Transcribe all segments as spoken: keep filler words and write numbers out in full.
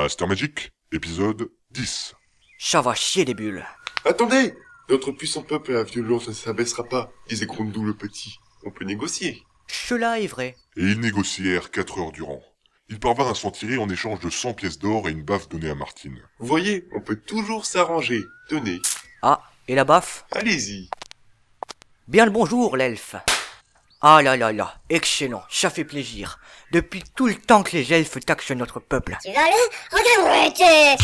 Master Magic, épisode dix. Ça va chier les bulles. Attendez! Notre puissant peuple à la violence ne s'abaissera pas, disait Grondou le petit. On peut négocier. Cela est vrai. Et ils négocièrent quatre heures durant. Ils parvinrent à s'en tirer en échange de cent pièces d'or et une baffe donnée à Martine. Vous voyez, on peut toujours s'arranger. Tenez. Ah, et la baffe? Allez-y. Bien le bonjour, l'elfe. Ah là là là, excellent, ça fait plaisir. Depuis tout le temps que les elfes taxent notre peuple. Tu vas le regretter.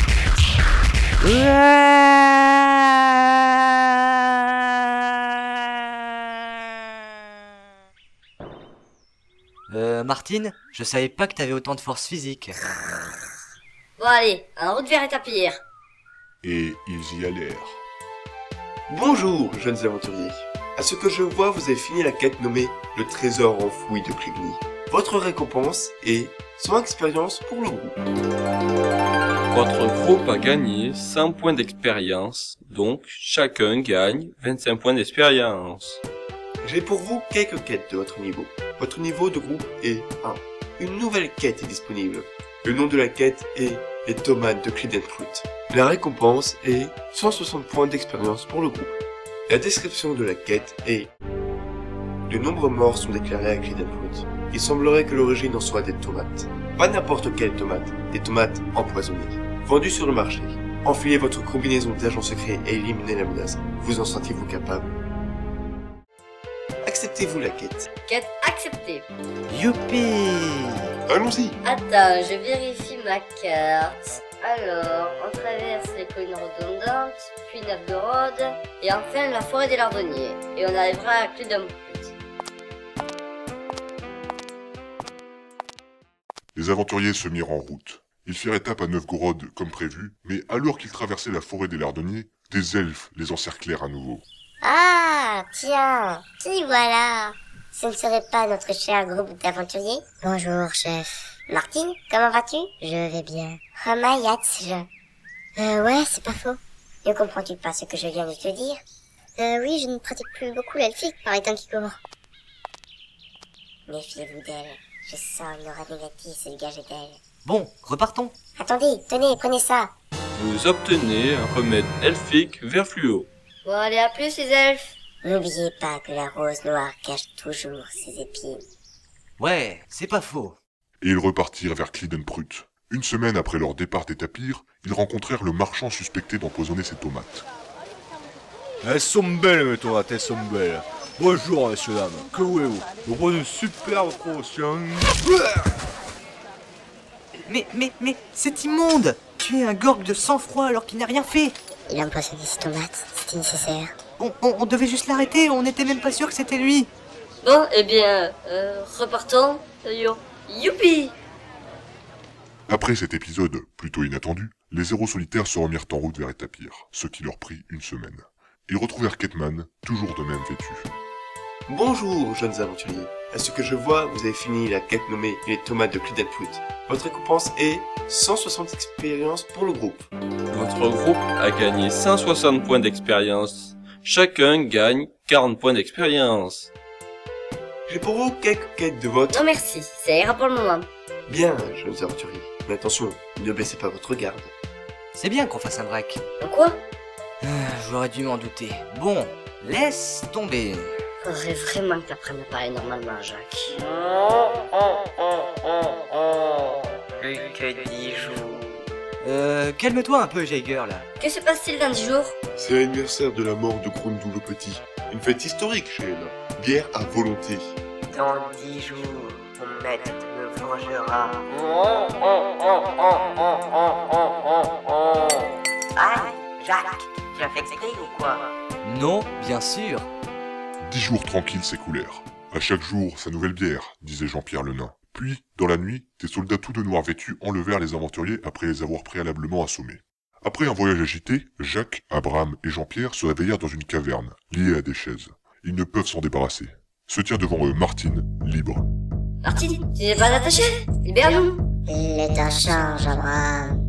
Euh, Martine, je savais pas que t'avais autant de force physique. Bon allez, en route vers Étapierre. Et ils y allèrent. Bonjour, jeunes aventuriers. À ce que je vois, vous avez fini la quête nommée le trésor enfoui de Cligny. Votre récompense est cent expériences pour le groupe. Votre groupe a gagné cent points d'expérience, donc chacun gagne vingt-cinq points d'expérience. J'ai pour vous quelques quêtes de votre niveau. Votre niveau de groupe est un. Une nouvelle quête est disponible. Le nom de la quête est les tomates de Clidenfruit. La récompense est cent soixante points d'expérience pour le groupe. La description de la quête est: de nombreux morts sont déclarés à Clidenfruit. Il semblerait que l'origine en soit des tomates. Pas n'importe quelle tomate, des tomates empoisonnées. Vendues sur le marché. Enfilez votre combinaison d'agents secrets et éliminez la menace. Vous en sentez-vous capable? Acceptez-vous la quête? Quête acceptée. Youpi! Allons-y! Attends, je vérifie ma carte. Alors, on traverse les collines redondantes, puis Novgorod, et enfin la forêt des Lardonniers. Et on arrivera à Clidenfruit. Les aventuriers se mirent en route. Ils firent étape à Novgorod comme prévu, mais alors qu'ils traversaient la forêt des Lardonniers, des elfes les encerclèrent à nouveau. Ah, tiens, qui voilà? Ce ne serait pas notre cher groupe d'aventuriers? Bonjour, chef. Martine, comment vas-tu? Je vais bien. Oh my je... Euh, ouais, c'est pas faux. Ne comprends-tu pas ce que je viens de te dire? Euh, oui, je ne pratique plus beaucoup l'elfique par les temps qui courent. Méfiez-vous d'elle. Je sens une aura négative se dégager d'elle. Bon, repartons. Attendez, tenez, prenez ça. Vous obtenez un remède elfique vert fluo. Bon, allez, à plus, les elfes. N'oubliez pas que la rose noire cache toujours ses épines. Ouais, c'est pas faux. Et ils repartirent vers Clidenfruit. Une semaine après leur départ d'Étapire, ils rencontrèrent le marchand suspecté d'empoisonner ses tomates. Elles sont belles mes tomates, elles sont belles. Bonjour messieurs dames, que voulez-vous? Nous prenons une superbe promotion. Mais, mais, mais, c'est immonde! Tu es un gorgue de sang-froid alors qu'il n'a rien fait! Il a empoisonné ses tomates, c'était nécessaire. On, on, on devait juste l'arrêter, on n'était même pas sûr que c'était lui! Bon, eh bien, euh, repartons. Yo. Youpi! Après cet épisode plutôt inattendu, les héros solitaires se remirent en route vers Étapire, ce qui leur prit une semaine. Ils retrouvèrent Ketman, toujours de même vêtu. Bonjour, jeunes aventuriers. À ce que je vois, vous avez fini la quête nommée les tomates de Clidenfruit. Votre récompense est cent soixante expériences pour le groupe. Votre groupe a gagné cent soixante points d'expérience. Chacun gagne quarante points d'expérience. J'ai pour vous quelques quêtes de votre... Non merci, ça ira pour le moment. Bien, jeunes aventuriers. Mais attention, ne baissez pas votre garde. C'est bien qu'on fasse un break. En quoi? Ah, j'aurais dû m'en douter. Bon, laisse tomber. Faudrait vraiment que t'apprennes à parler normalement, Jacques. Plus que dix jours. Euh, calme-toi un peu, Jaeger, là. Que se passe-t-il dans dix jours? C'est l'anniversaire de la mort de Grondou le petit. Une fête historique chez elle. Bière à volonté. Dans dix jours, ton maître me vengera. Aïe, Jacques, tu as fait exprès ou quoi? Non, bien sûr. Dix jours tranquilles s'écoulèrent. À chaque jour, sa nouvelle bière, disait Jean-Pierre le nain. Puis, dans la nuit, des soldats tout de noir vêtus enlevèrent les aventuriers après les avoir préalablement assommés. Après un voyage agité, Jacques, Abraham et Jean-Pierre se réveillèrent dans une caverne, liés à des chaises. Ils ne peuvent s'en débarrasser. Se tient devant eux Martine, libre. Martine, tu n'es pas attaché? Libère-nous. Le temps change, Abraham.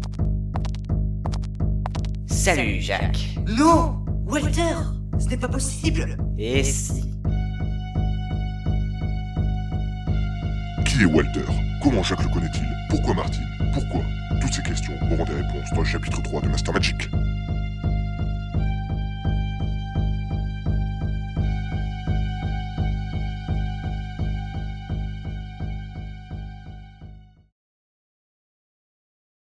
Salut, Jacques. Non, Walter, ce n'est pas possible. Et si? Qui est Walter? Comment Jacques le connaît-il? Pourquoi Martine? Pourquoi? ces questions auront des réponses dans le chapitre trois de Master Magic.